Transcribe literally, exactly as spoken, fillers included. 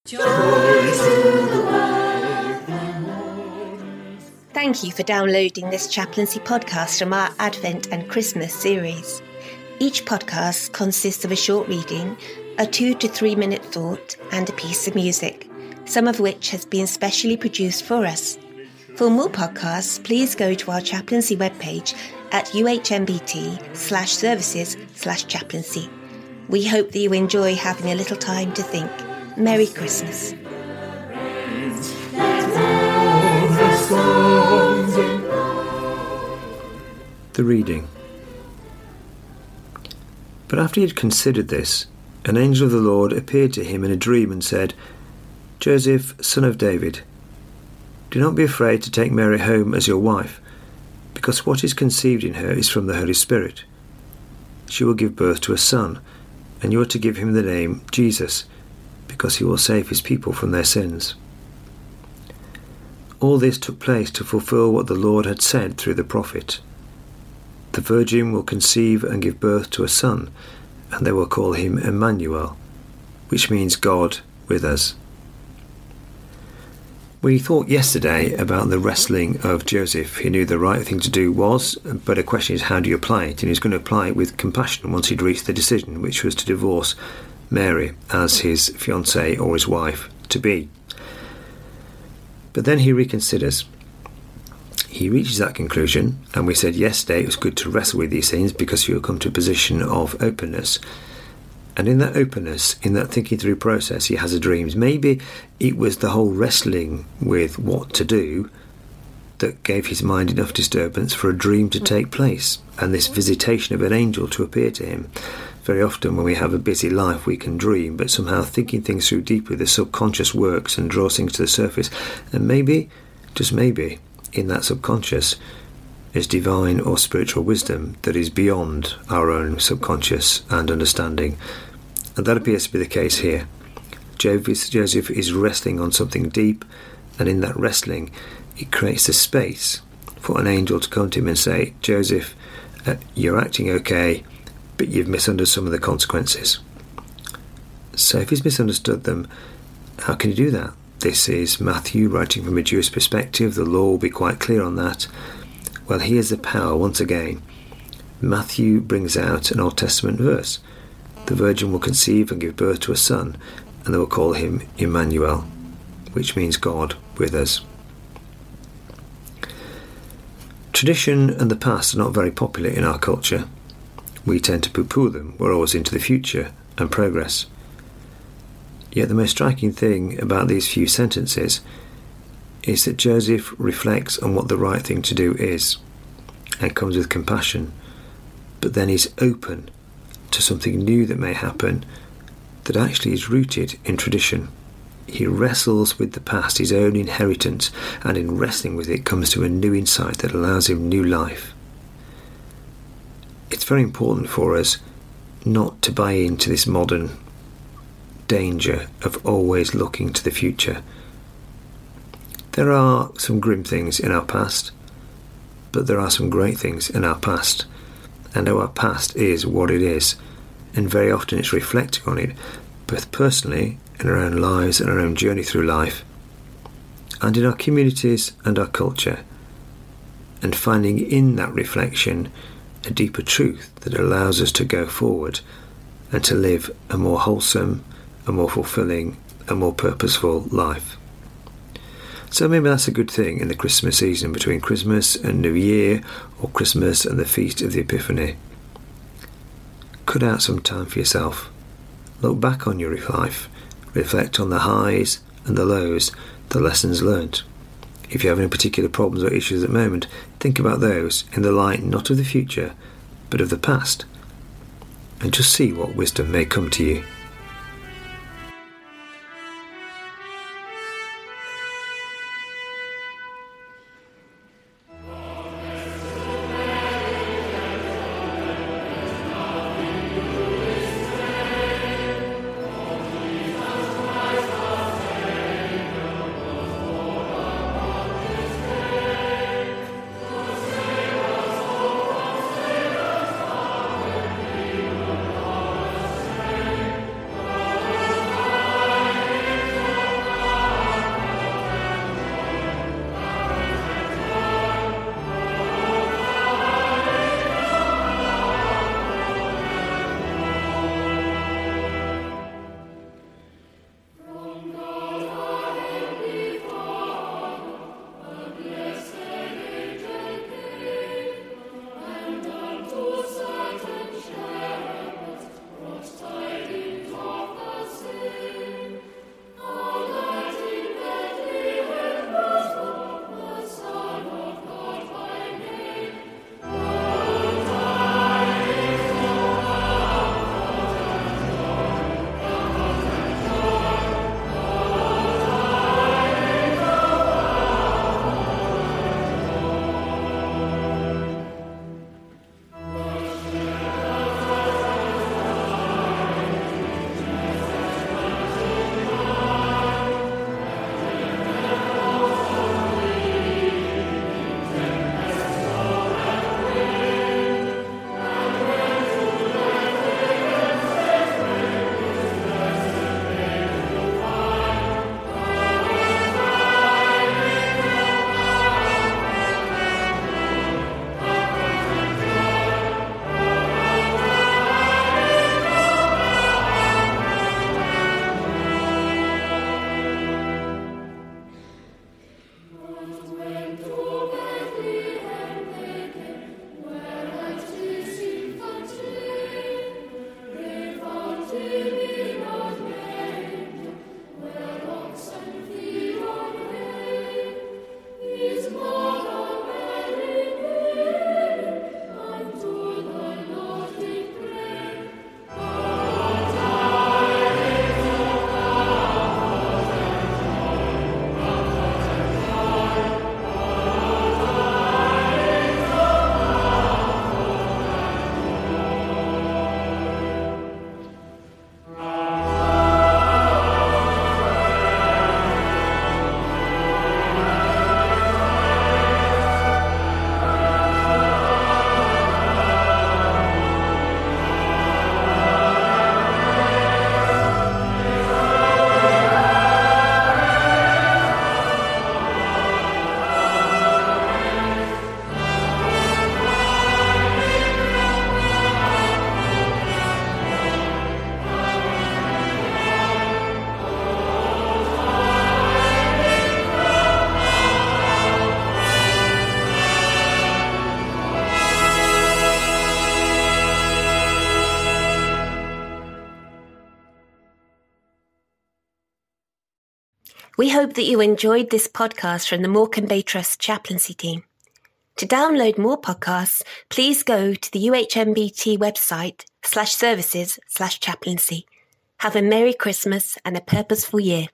Thank you for downloading this chaplaincy podcast from our Advent and Christmas series. Each podcast consists of a short reading, a two to three minute thought, and a piece of music, some of which has been specially produced for us. For more podcasts, please go to our chaplaincy webpage at uhmbt slash services slash chaplaincy. We hope that you enjoy having a little time to think. Merry Christmas. The reading. But after he had considered this, an angel of the Lord appeared to him in a dream and said, Joseph, son of David, do not be afraid to take Mary home as your wife, because what is conceived in her is from the Holy Spirit. She will give birth to a son, and you are to give him the name Jesus, because he will save his people from their sins. All this took place to fulfill what the Lord had said through the prophet. The virgin will conceive and give birth to a son, and they will call him Emmanuel, which means God with us. We thought yesterday about the wrestling of Joseph. He knew the right thing to do was, but the question is, how do you apply it? And he's going to apply it with compassion once he'd reached the decision, which was to divorce Mary as his fiancée or his wife-to-be. But then he reconsiders. He reaches that conclusion, and we said yesterday it was good to wrestle with these things because you'll come to a position of openness. And in that openness, in that thinking through process, he has a dream. Maybe it was the whole wrestling with what to do that gave his mind enough disturbance for a dream to take place, and this visitation of an angel to appear to him. Very often when we have a busy life we can dream, but somehow thinking things through deeply, the subconscious works and draws things to the surface. And maybe, just maybe, in that subconscious is divine or spiritual wisdom that is beyond our own subconscious and understanding. And that appears to be the case here. Joseph is wrestling on something deep, and in that wrestling it creates a space for an angel to come to him and say, Joseph, uh, you're acting okay, but you've misunderstood some of the consequences. So if he's misunderstood them, how can he do that? This is Matthew writing from a Jewish perspective. The law will be quite clear on that. Well, here's the power once again. Matthew brings out an Old Testament verse. The virgin will conceive and give birth to a son, and they will call him Emmanuel, which means God with us. Tradition and the past are not very popular in our culture. We tend to poo-poo them. We're always into the future and progress. Yet the most striking thing about these few sentences is that Joseph reflects on what the right thing to do is and comes with compassion, but then is open to something new that may happen that actually is rooted in tradition. He wrestles with the past, his own inheritance, and in wrestling with it comes to a new insight that allows him new life. It's very important for us not to buy into this modern danger of always looking to the future. There are some grim things in our past, but there are some great things in our past, and our past is what it is, and very often it's reflecting on it, both personally in our own lives and our own journey through life, and in our communities and our culture, and finding in that reflection a deeper truth that allows us to go forward and to live a more wholesome, a more fulfilling, a more purposeful life. So maybe that's a good thing in the Christmas season, between Christmas and New Year, or Christmas and the Feast of the Epiphany. Cut out some time for yourself. Look back on your life. Reflect on the highs and the lows, the lessons learnt. If you're having particular problems or issues at the moment, think about those in the light not of the future, but of the past, and just see what wisdom may come to you. We hope that you enjoyed this podcast from the Morecambe Bay Trust chaplaincy team. To download more podcasts, please go to the U H M B T website slash services slash chaplaincy. Have a Merry Christmas and a purposeful year.